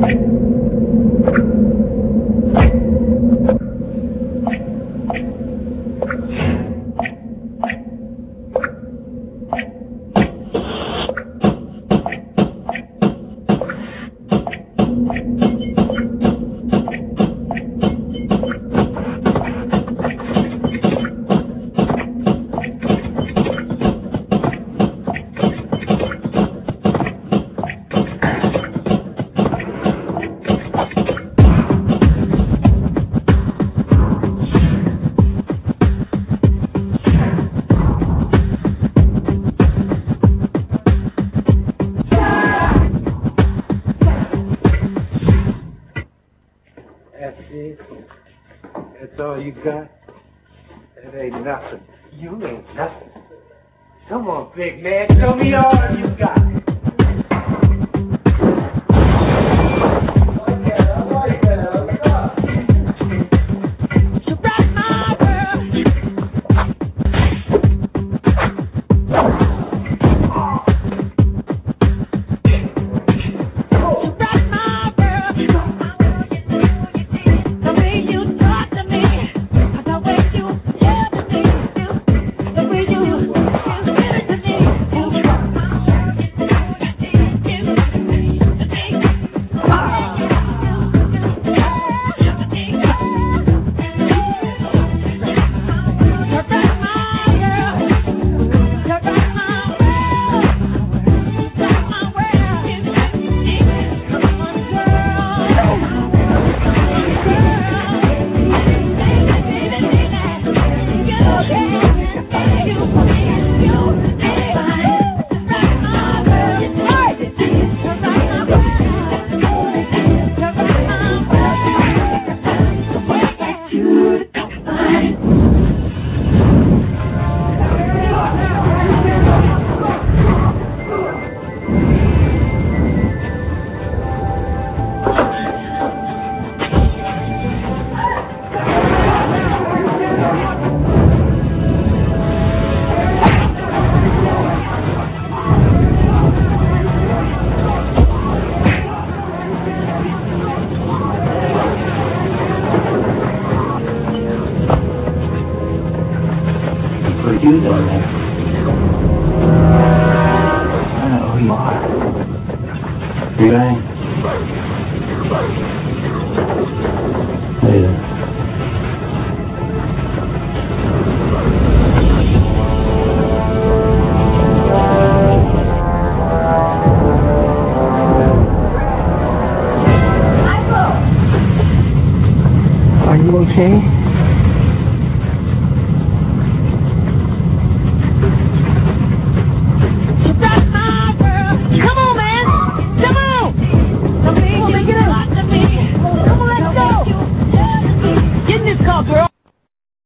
That's it? That's all you got? That ain't nothing. You ain't nothing. Come on, big man, show me all you got. You know that. I know who you are. You ain't. Later. Are you okay?